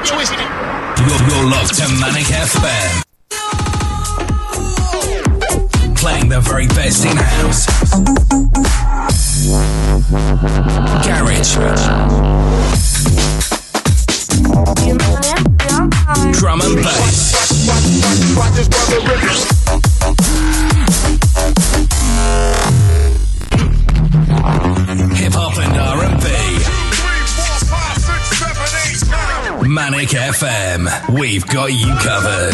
twisted. You're locked to Manic FM. Playing the very best in house, garage, drum and bass, hip hop and R&B. Manic FM, we've got you covered.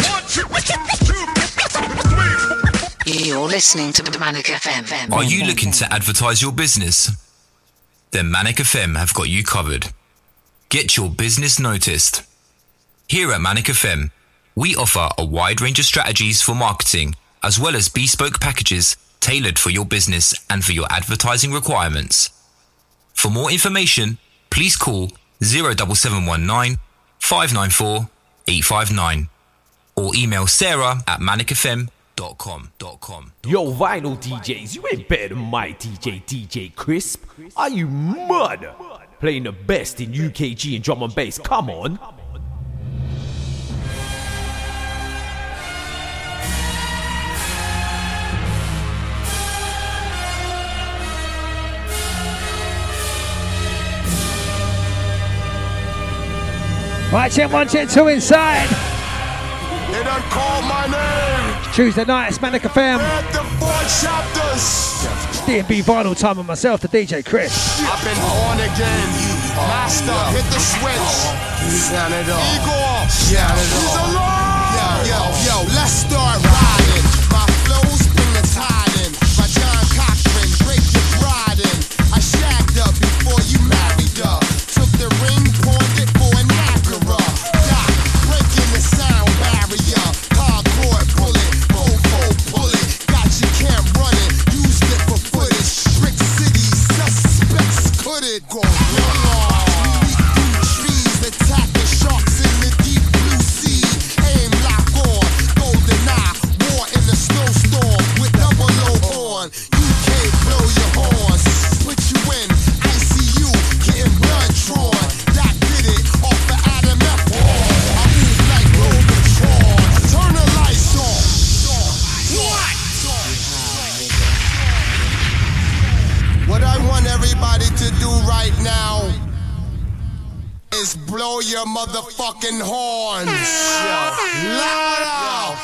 You're listening to Manic FM. Are you looking to advertise your business? Then Manic FM have got you covered. Get your business noticed. Here at Manic FM, we offer a wide range of strategies for marketing, as well as bespoke packages tailored for your business and for your advertising requirements. For more information, please call 07719 594 859 or email Sarah at manicfm.com. Yo, vinyl DJs, you ain't better than my DJ Crisp. Are you mad? Playing the best in UKG and drum and bass, come on. Right, check 1, check 2 inside. They done call my name. Tuesday night, it's Manic FM. D&B vinyl time with myself, the DJ Chris. I've been born again. Master, hit the switch. Sound it off. Igor, sound it off. Yo, let's start riding. My flows bring the tide in. My John Cochran, break your pride in. I shagged up before you married up. Took the ring, pawned it for an Acura. Doc, breaking the sound barrier. Hardcore bullet, bullet. Got you can't run it. Used it for footage. Trick City suspects could it go wrong? Trees attack the sharks in the deep blue sea. Aim lock on, golden eye. War in the snowstorm with double O on. UK blow your horns, put you in ICU, getting blood drawn. Doc did it off the Adam F. I move like Robotron. Turn the lights on. What I want everybody to do right now is blow your motherfucking horns. Louder!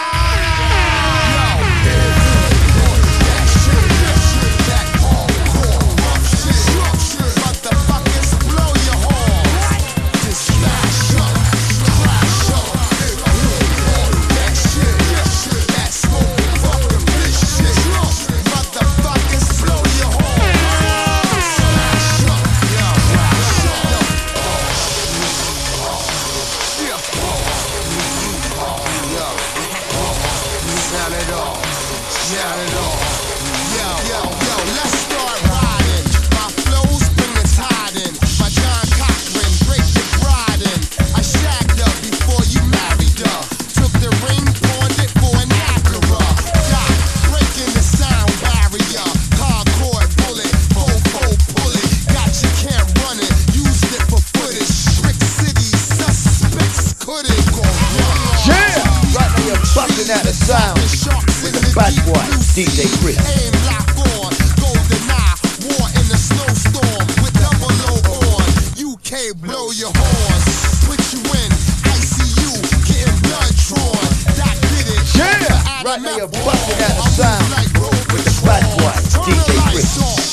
That hardcore rough shit. Motherfuckers, blow your horns. Just smash up, crash up. That shit. That smoking fucking bitch shit. Motherfuckers, blow your horns. Smash up, crash up. Sound it off. Yo, let's start riding. My flows bring the tide in. My John Cochran, break your pride in. I shagged up before you married her. Took the ring, pawned it for an Acura. Doc, breaking the sound barrier. Hardcore bullet, bullet. Got you can't run it. Used it for footage. Trick City suspects could it go wrong? Yeah! Right now you're busting out the sound with the bad boy, DJ Chris. Aim lock on, golden eye, war in the snowstorm with double O on. UK blow your horns, put you in ICU, getting blood drawn. Doc did it. Yeah! Right now you're busting out the sound with the bad boy, DJ Chris.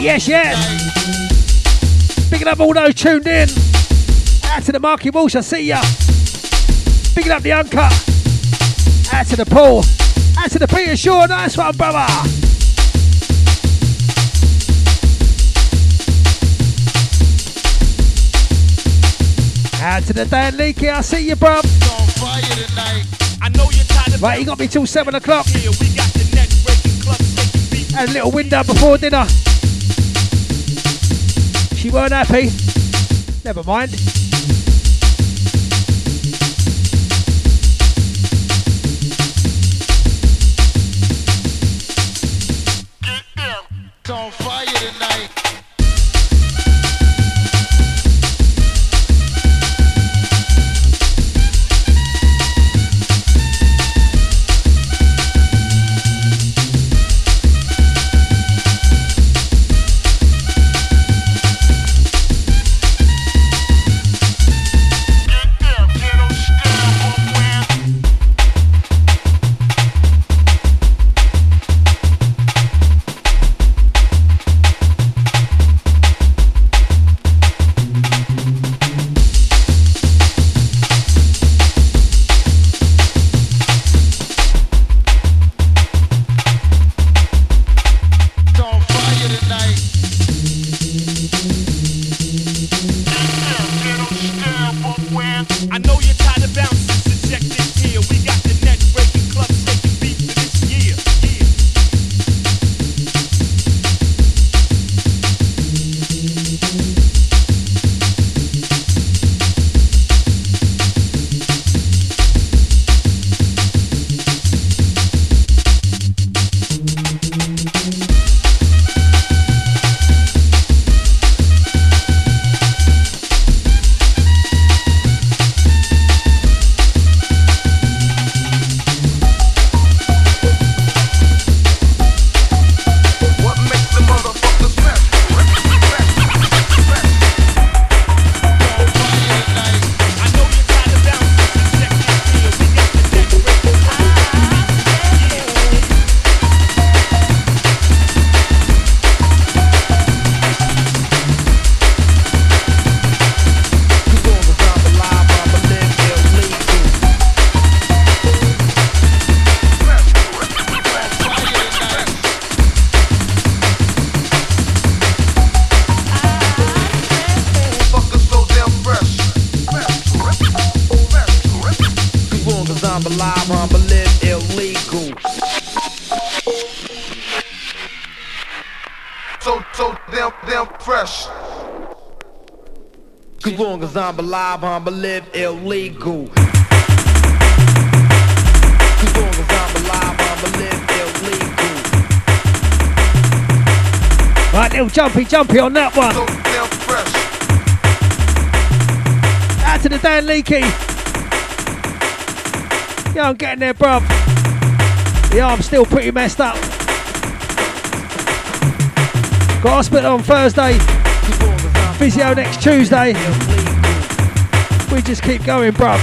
Yes, yes. Picking up all those tuned in. Out to the Marky Walsh, I see ya. Picking up the Uncut. Out to the Paul. Out to the Peter Shaw. Nice one, brother. Out to the Dan Leakey, I see you, bruv. Right, you got me till 7 o'clock. Had a little window before dinner. She weren't happy. Never mind. It's on fire tonight. Cause I'm alive, I'm live illegal. As long as I'm alive, I'm live illegal. Right, little jumpy on that one. So damn fresh. Out to the Dan Leakey. Yeah, I'm getting there, bruv. Yeah, I'm still pretty messed up. Got hospital on Thursday. Physio next Tuesday. We just keep going, bruv.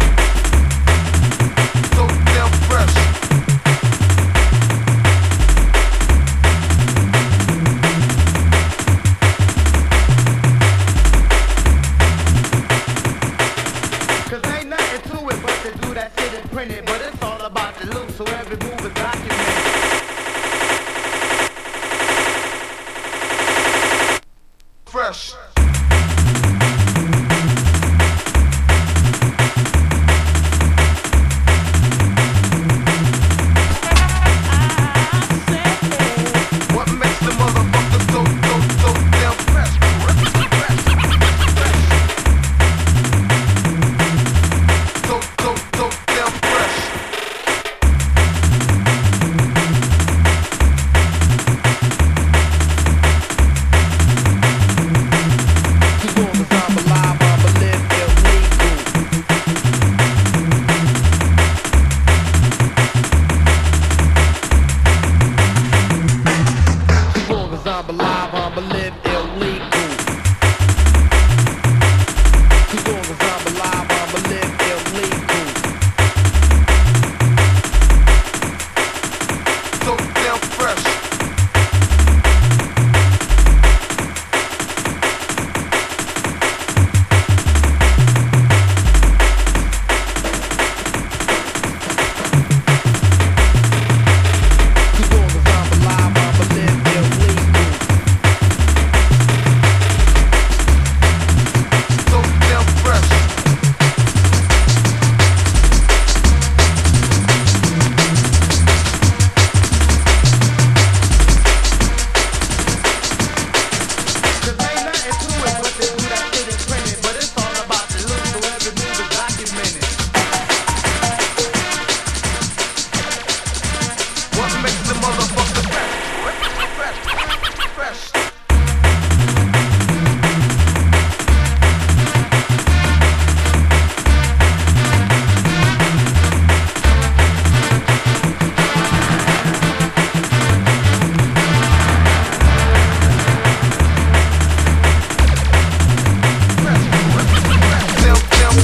So damn fresh. Cause ain't nothing to it but to do that shit and print it. But it's all about the look, so every move is documented. Fresh. What makes the motherfucker so damn fresh? So damn fresh. As long as I'm alive, I'ma live illegal. As long as I'm alive, I'ma live illegal. As long as I'm alive, I'ma live illegal. So damn fresh.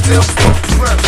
still shrimp.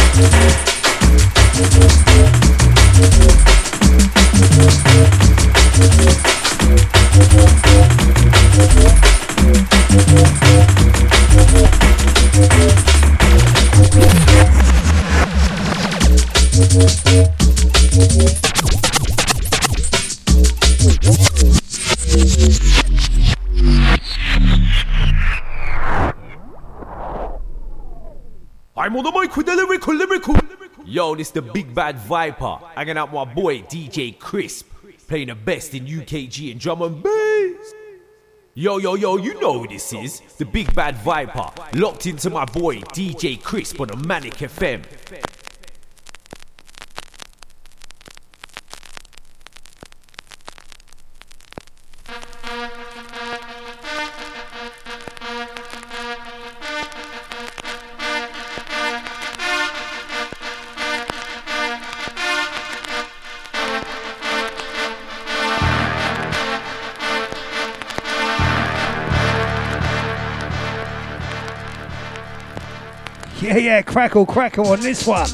I'm on the mic with the lyrical. Yo, this the Big Bad Viper. Hanging out with my boy DJ Crisp, playing the best in UKG and drum and bass. Yo, you know who this is. The Big Bad Viper. Locked into my boy DJ Crisp on the Manic FM. Yeah, crackle on this one.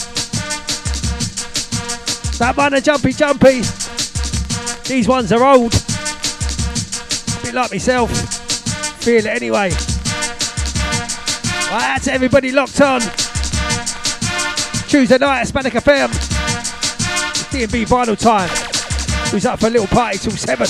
That man a jumpy. These ones are old. A bit like myself. Feel it anyway. Right, that's everybody locked on. Tuesday night at Manic FM. It's D&B vinyl time. Who's up for a little party till 7?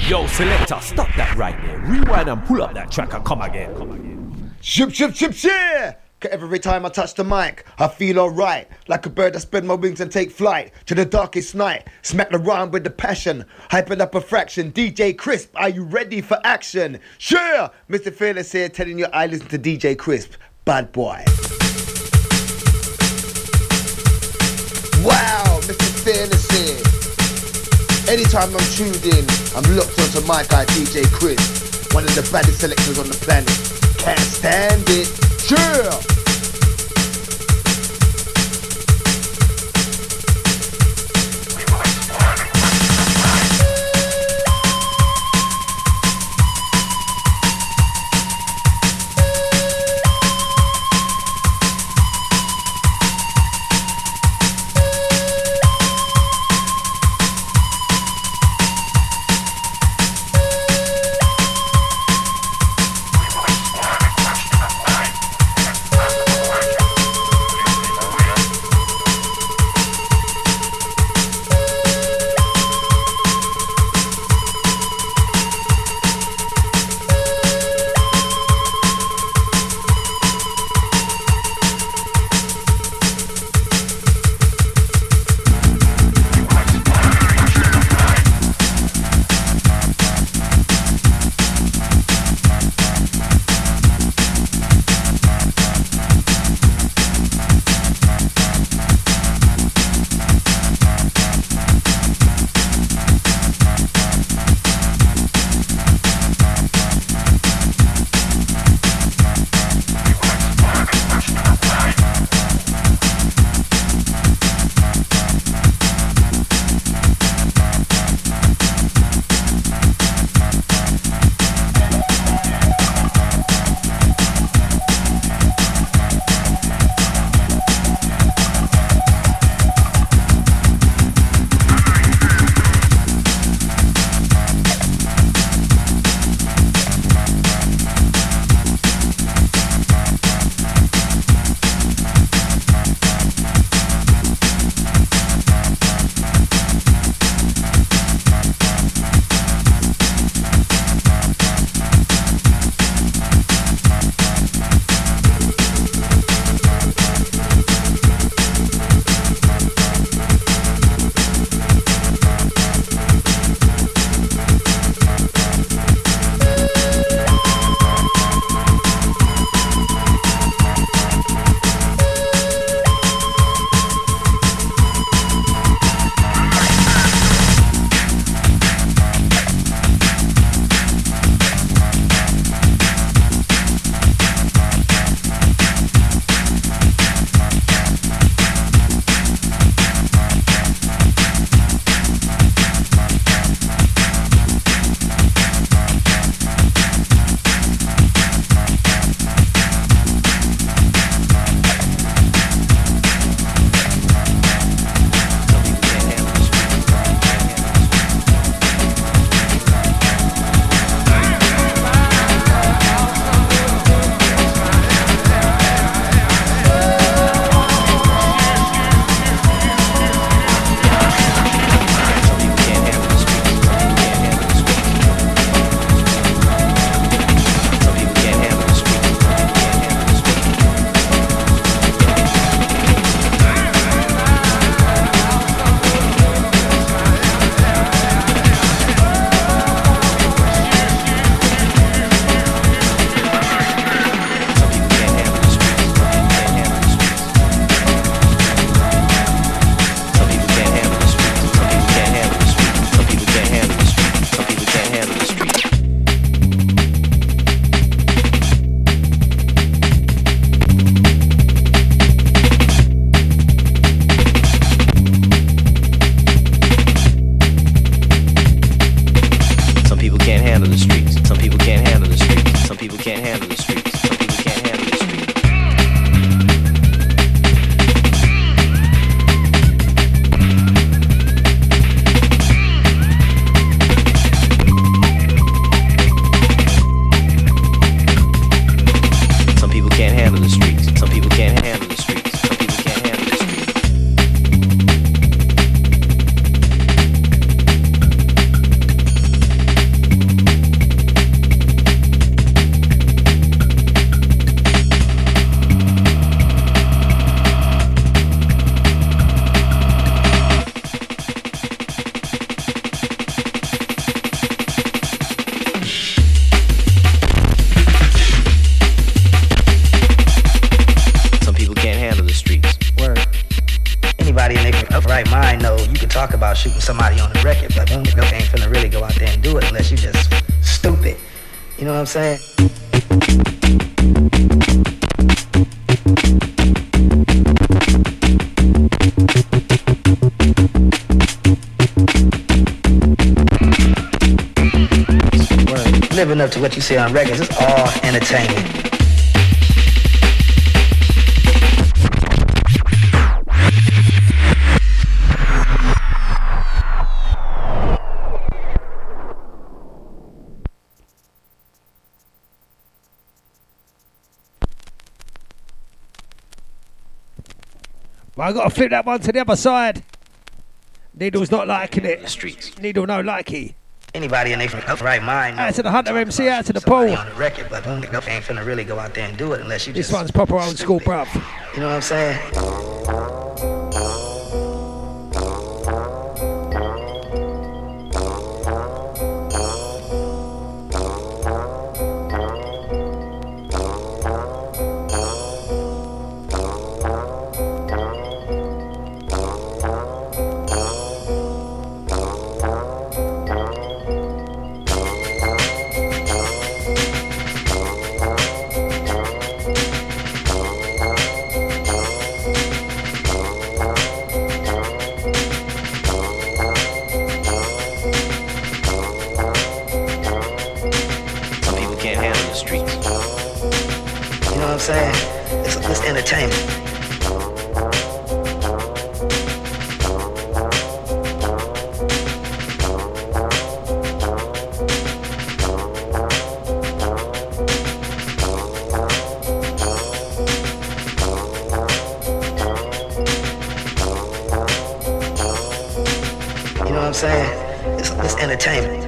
Yo, selector, stop that right there. Rewind and pull up that track and come again. Ship, ship, ship, ship! Every time I touch the mic, I feel alright. Like a bird, I spread my wings and take flight to the darkest night. Smack the rhyme with the passion, hype it up a fraction. DJ Crisp, are you ready for action? Sure! Mr. Fearless here telling you I listen to DJ Crisp. Bad boy. Wow, Mr. Fearless here. Anytime I'm tuned in, I'm locked onto my guy DJ Crisp. One of the baddest selectors on the planet. Can't stand it. Sure! about shooting somebody on the record, but you ain't finna really go out there and do it unless you just stupid. You know what I'm saying? Living up to what you see on records, it's all entertainment. Well, I gotta flip that one to the other side. Needle's not liking it. The streets. Needle no likey. Anybody in their right mind. Out to the Hunter MC, out to the Paul. On the record, but ain't finna really go out there and do it unless you This just one's proper old school, bruv. You know what I'm saying? It's entertainment. You know what I'm saying? It's entertainment.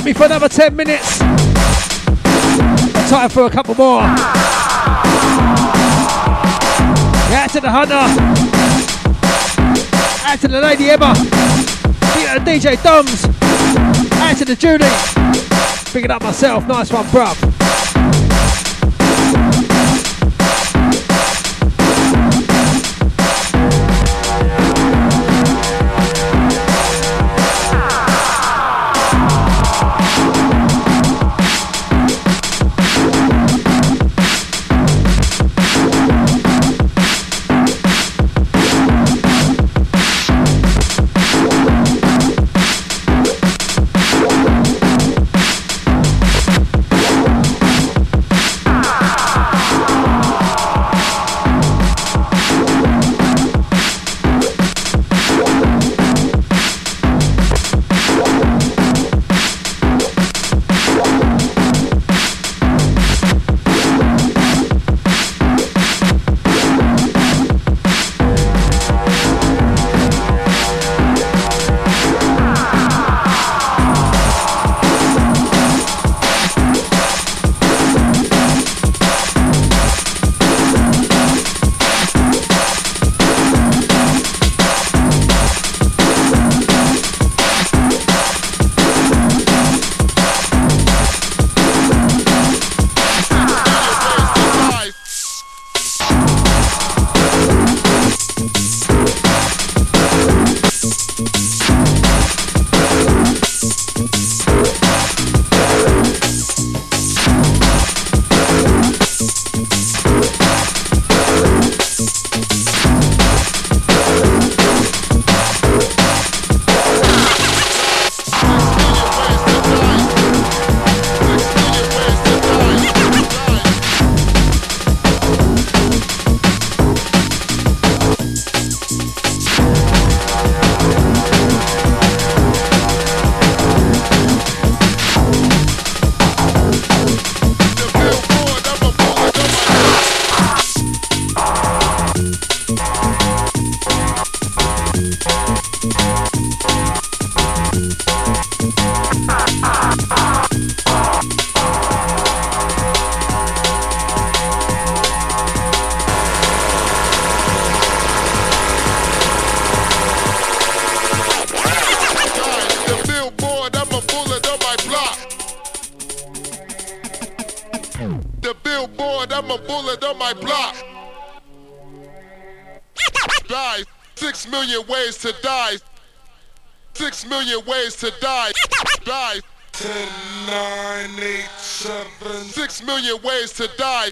me for another 10 minutes. Time for a couple more. Out to the Hunter. Out to the Lady Emma. Big up the DJ Doms. Out to the Julie. Picking up myself. Nice one, bruv. I'm a bullet on my block. Die. 6 million ways to die. 6 million ways to die. Die. 10, 9, 8, 7. 6 million ways to die.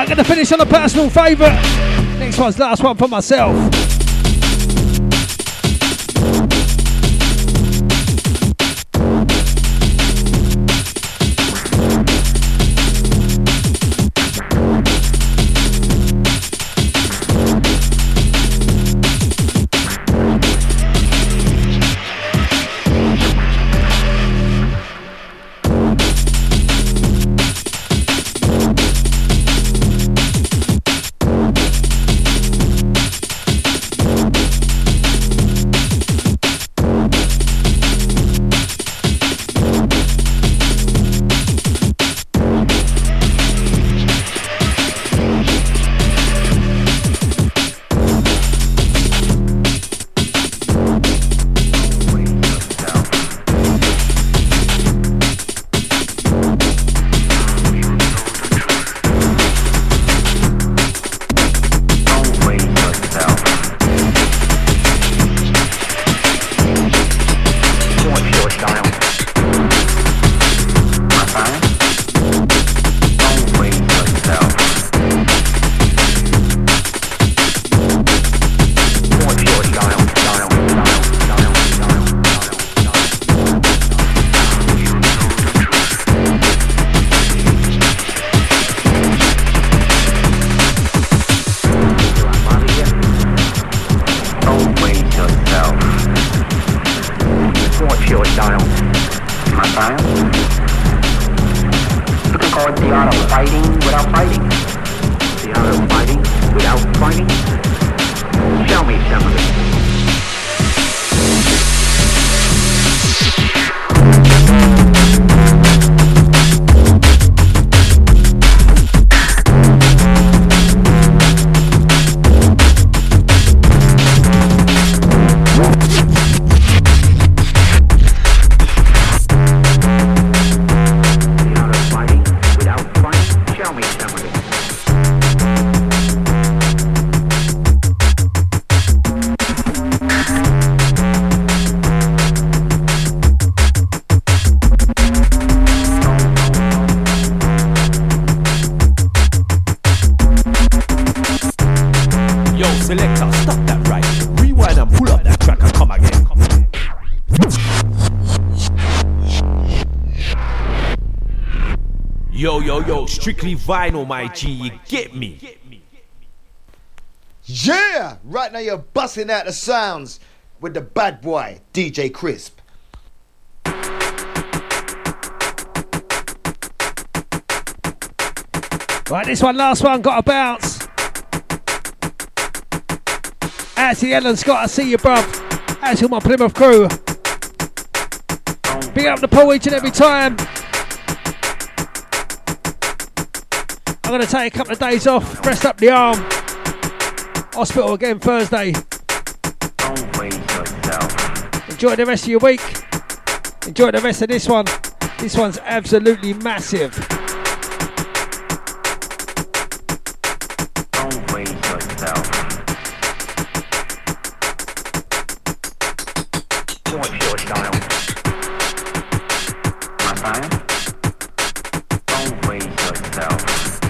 I'm going to finish on a personal favourite. Next one's last one for myself. Strictly vinyl, my G, you get me? Yeah! Right now you're busting out the sounds with the bad boy, DJ Crisp. Right, this one, last one, got a bounce. Out to the Ellen Scott, I see you, bruv. Out to my Plymouth crew. Big up the pool each and every time. I'm going to take a couple of days off, rest up the arm. Hospital again Thursday. Enjoy the rest of your week. Enjoy the rest of this one. This one's absolutely massive. Don't wait yourself. Watch your style. My fire. Don't wait yourself.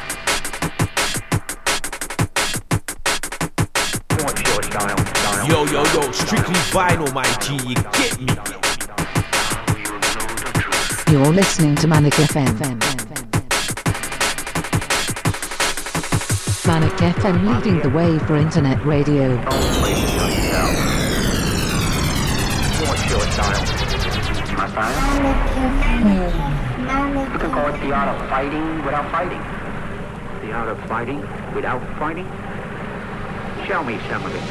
Yo, strictly vinyl, my G, you get me? You're listening to Manic FM. Manic FM leading the way for internet radio. Watch your style. My fire. You can call it the art of fighting without fighting. The art of fighting without fighting. Show me some of it.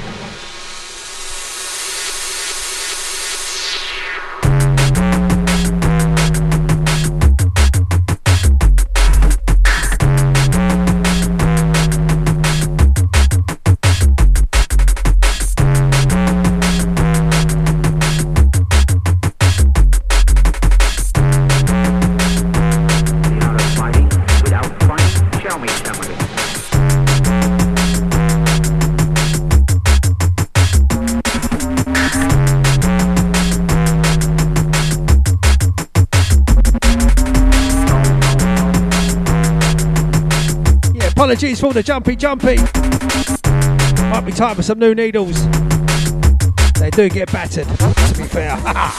Apologies for the jumpy. Might be time for some new needles. They do get battered, to be fair.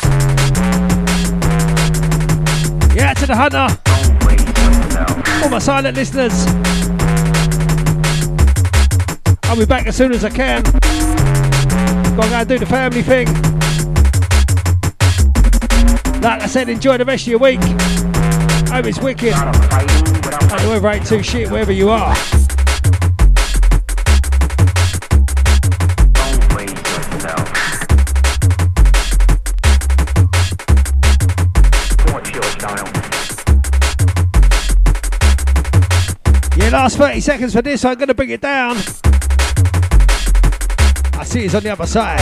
Yeah, to the Hunter. All my silent listeners. I'll be back as soon as I can. Gotta go and do the family thing. Like I said, enjoy the rest of your week. Hope it's wicked. And the weather ain't too shit wherever you are. Yeah, last 30 seconds for this, so I'm going to bring it down. I see it's on the other side.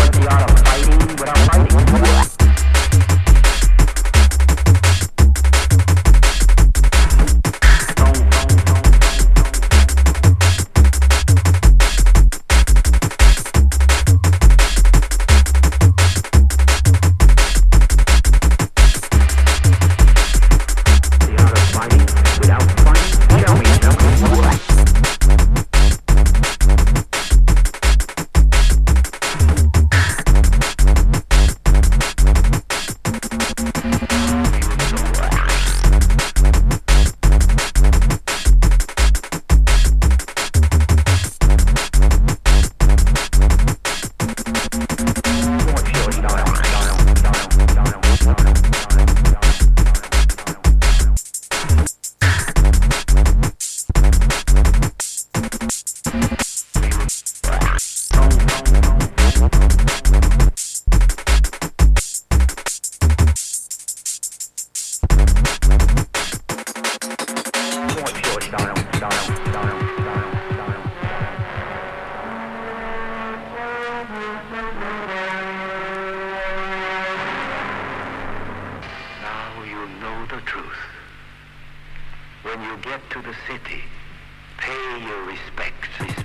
When you get to the city, pay your respects.